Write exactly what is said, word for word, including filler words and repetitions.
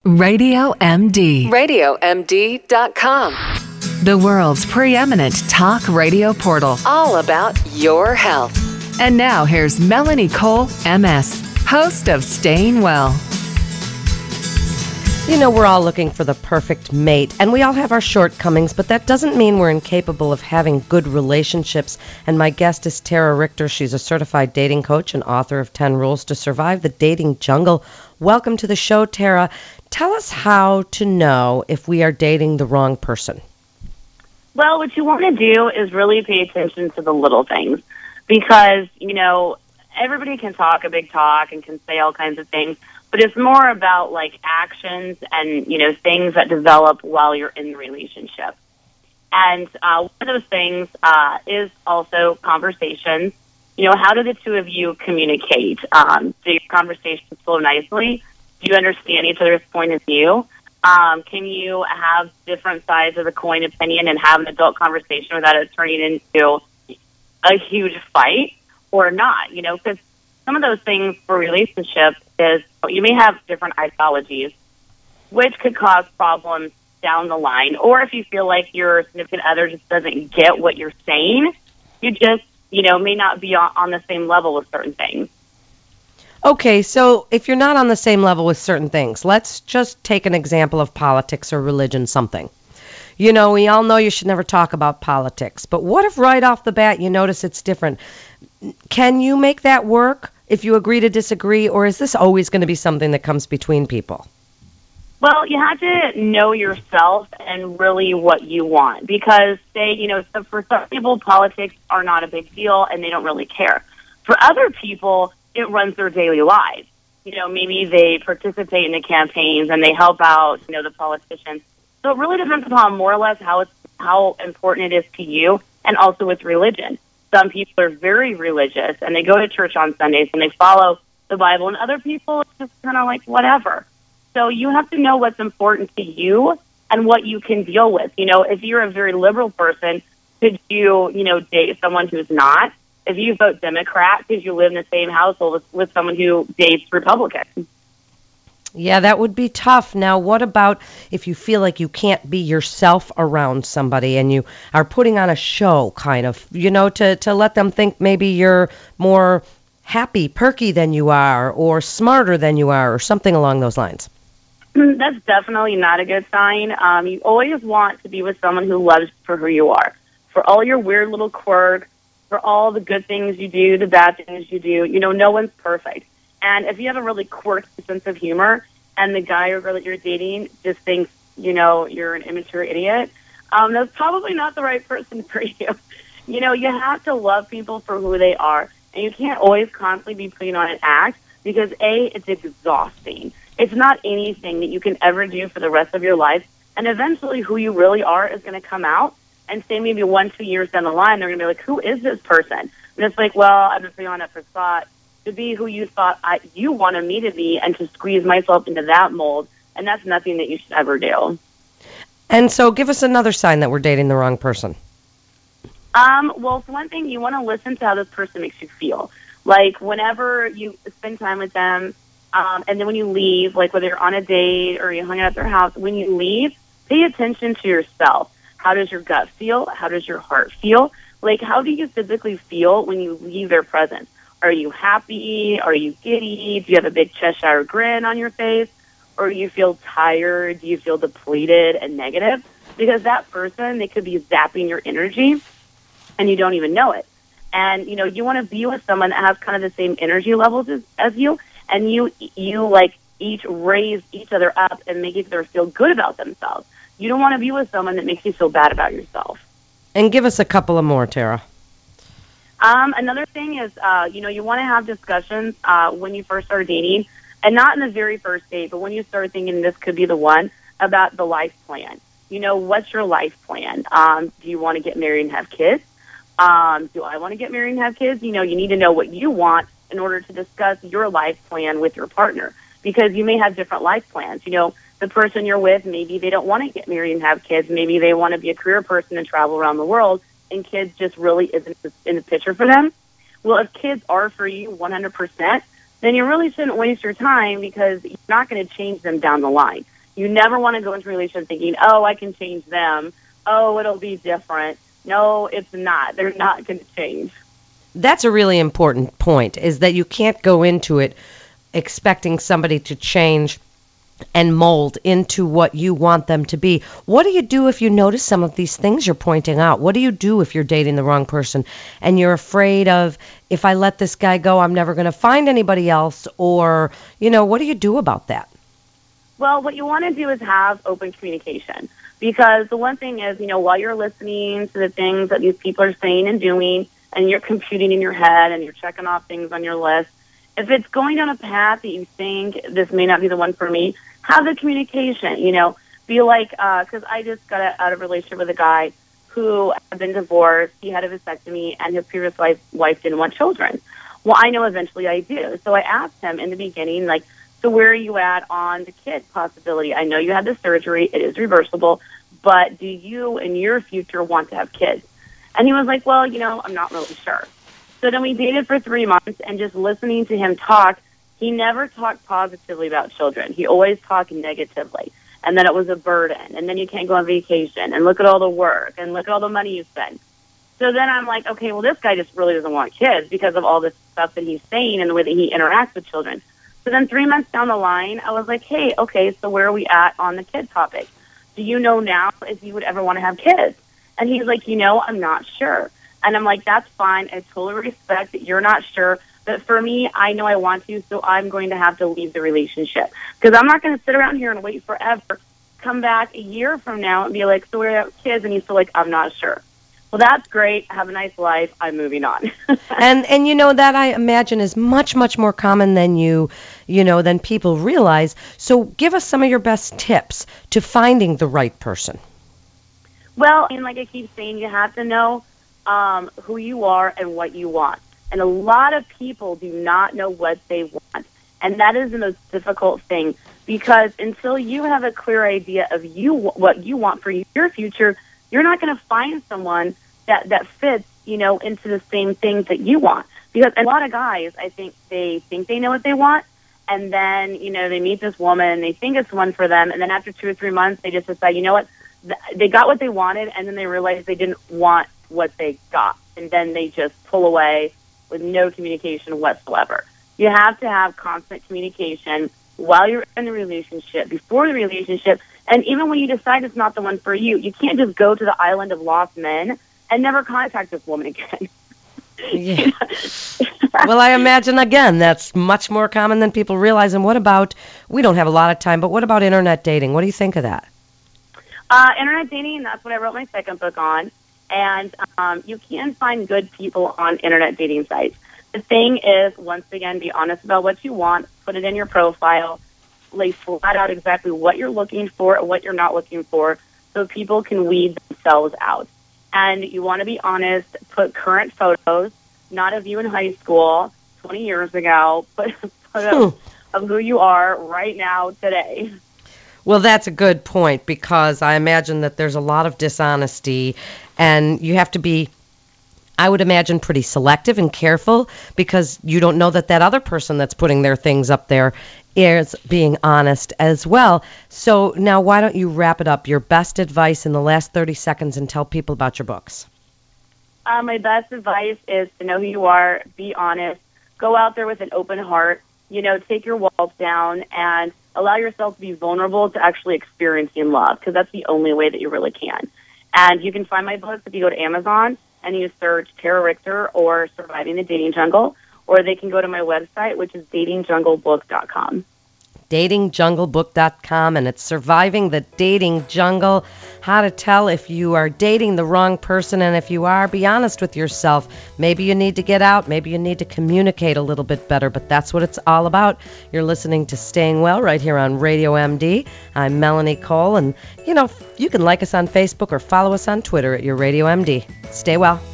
Radio M D. radio m d dot com. The world's preeminent talk radio portal. All about your health. And now here's Melanie Cole, M S, host of Staying Well. You know, we're all looking for the perfect mate, and we all have our shortcomings, but that doesn't mean we're incapable of having good relationships. And my guest is Tara Richter. She's a certified dating coach and author of ten Rules to Survive the Dating Jungle. Welcome to the show, Tara. Tell us how to know if we are dating the wrong person. Well, what you want to do is really pay attention to the little things because, you know, everybody can talk a big talk and can say all kinds of things, but it's more about, like, actions and, you know, things that develop while you're in the relationship. And uh, one of those things uh, is also conversations. You know, how do the two of you communicate? Um, do your conversations flow nicely? Do you understand each other's point of view? Um, can you have different sides of the coin opinion and have an adult conversation without it turning into a huge fight or not? You know, because some of those things for relationships is you may have different ideologies, which could cause problems down the line. Or if you feel like your significant other just doesn't get what you're saying, you just, you know, may not be on, on the same level with certain things. Okay, so if you're not on the same level with certain things, let's just take an example of politics or religion, something. You know, we all know you should never talk about politics, but what if right off the bat you notice it's different? Can you make that work if you agree to disagree, or is this always going to be something that comes between people? Well, you have to know yourself and really what you want because, say, you know, so for some people, politics are not a big deal and they don't really care. For other people, it runs their daily lives. You know, maybe they participate in the campaigns and they help out, you know, the politicians. So it really depends upon more or less how it's, how important it is to you, and also with religion. Some people are very religious and they go to church on Sundays and they follow the Bible, and other people it's just kind of like whatever. So you have to know what's important to you and what you can deal with. You know, if you're a very liberal person, could you, you know, date someone who's not? If you vote Democrat, could you live in the same household with, with someone who dates Republican? Yeah, that would be tough. Now, what about if you feel like you can't be yourself around somebody and you are putting on a show, kind of, you know, to, to let them think maybe you're more happy, perky than you are, or smarter than you are, or something along those lines? That's definitely not a good sign. Um, you always want to be with someone who loves you for who you are, for all your weird little quirks, for all the good things you do, the bad things you do. You know, no one's perfect. And if you have a really quirky sense of humor and the guy or girl that you're dating just thinks, you know, you're an immature idiot, um, that's probably not the right person for you. You know, you have to love people for who they are. And you can't always constantly be putting on an act because, A, it's exhausting. It's not anything that you can ever do for the rest of your life. And eventually who you really are is going to come out. And say maybe one, two years down the line, they're going to be like, who is this person? And it's like, well, I've been putting on that for thought to be who you thought I, you wanted me to be and to squeeze myself into that mold. And that's nothing that you should ever do. And so give us another sign that we're dating the wrong person. Um, well, for one thing, you want to listen to how this person makes you feel. Like, whenever you spend time with them, um, and then when you leave, like whether you're on a date or you hung out at their house, when you leave, pay attention to yourself. How does your gut feel? How does your heart feel? Like, how do you physically feel when you leave their presence? Are you happy? Are you giddy? Do you have a big Cheshire grin on your face? Or do you feel tired? Do you feel depleted and negative? Because that person, they could be zapping your energy and you don't even know it. And, you know, you want to be with someone that has kind of the same energy levels as, as you, and you, you like, each raise each other up and make each other feel good about themselves. You don't want to be with someone that makes you feel bad about yourself. And give us a couple of more, Tara. Um, another thing is, uh, you know, you want to have discussions uh, when you first start dating, and not in the very first date, but when you start thinking this could be the one, about the life plan. You know, what's your life plan? Um, do you want to get married and have kids? Um, do I want to get married and have kids? You know, you need to know what you want in order to discuss your life plan with your partner, because you may have different life plans. You know, the person you're with, maybe they don't want to get married and have kids. Maybe they want to be a career person and travel around the world, and kids just really isn't in the picture for them. Well, if kids are for you one hundred percent, then you really shouldn't waste your time, because you're not going to change them down the line. You never want to go into a relationship thinking, oh, I can change them. Oh, it'll be different. No, it's not. They're not going to change. That's a really important point, is that you can't go into it expecting somebody to change and mold into what you want them to be. What do you do if you notice some of these things you're pointing out? What do you do if you're dating the wrong person and you're afraid of, if I let this guy go, I'm never going to find anybody else? Or, you know, what do you do about that? Well, what you want to do is have open communication. Because the one thing is, you know, while you're listening to the things that these people are saying and doing, and you're computing in your head and you're checking off things on your list, if it's going down a path that you think this may not be the one for me, have the communication, you know. Be like, because uh, I just got out of a relationship with a guy who had been divorced. He had a vasectomy, and his previous wife, wife didn't want children. Well, I know eventually I do. So I asked him in the beginning, like, so where are you at on the kid possibility? I know you had the surgery. It is reversible. But do you in your future want to have kids? And he was like, well, you know, I'm not really sure. So then we dated for three months, and just listening to him talk, he never talked positively about children. He always talked negatively. And then it was a burden. And then you can't go on vacation. And look at all the work. And look at all the money you spend. So then I'm like, okay, well, this guy just really doesn't want kids because of all this stuff that he's saying and the way that he interacts with children. So then three months down the line, I was like, hey, okay, so where are we at on the kid topic? Do you know now if you would ever want to have kids? And he's like, you know, I'm not sure. And I'm like, that's fine. I totally respect that you're not sure. But for me, I know I want to, so I'm going to have to leave the relationship. Because I'm not going to sit around here and wait forever, come back a year from now and be like, so we're have kids, and he's still like, I'm not sure. Well, that's great. Have a nice life. I'm moving on. and and you know, that I imagine is much, much more common than you, you know, than people realize. So give us some of your best tips to finding the right person. Well, and like I keep saying, you have to know um, who you are and what you want. And a lot of people do not know what they want. And that is the most difficult thing, because until you have a clear idea of you what you want for your future, you're not going to find someone that, that fits, you know, into the same things that you want. Because a lot of guys, I think they think they know what they want, and then, you know, they meet this woman, they think it's one for them, and then after two or three months, they just decide, you know what, they got what they wanted, and then they realize they didn't want what they got. And then they just pull away with no communication whatsoever. You have to have constant communication while you're in the relationship, before the relationship, and even when you decide it's not the one for you. You can't just go to the island of lost men and never contact this woman again. Yeah. Well, I imagine, again, that's much more common than people realize. And what about, we don't have a lot of time, but what about internet dating? What do you think of that? Uh, internet dating, that's what I wrote my second book on. And um, you can find good people on internet dating sites. The thing is, once again, be honest about what you want, put it in your profile, lay flat out exactly what you're looking for and what you're not looking for, so people can weed themselves out. And you want to be honest, put current photos, not of you in high school twenty years ago, but photos of who you are right now, today. Well, that's a good point, because I imagine that there's a lot of dishonesty, and you have to be, I would imagine, pretty selective and careful, because you don't know that that other person that's putting their things up there is being honest as well. So now why don't you wrap it up, your best advice in the last thirty seconds, and tell people about your books. Uh, my best advice is to know who you are, be honest, go out there with an open heart, you know, take your walls down, and allow yourself to be vulnerable to actually experiencing love, because that's the only way that you really can. And you can find my books if you go to Amazon and you search Tara Richter or Surviving the Dating Jungle, or they can go to my website, which is dating jungle book dot com. dating jungle book dot com, and it's Surviving the Dating Jungle, how to tell if you are dating the wrong person, and if you are, be honest with yourself. Maybe you need to get out, maybe you need to communicate a little bit better, but that's what it's all about. You're listening to Staying Well right here on Radio M D. I'm Melanie Cole, and, you know, you can like us on Facebook or follow us on Twitter at your Radio M D. Stay well.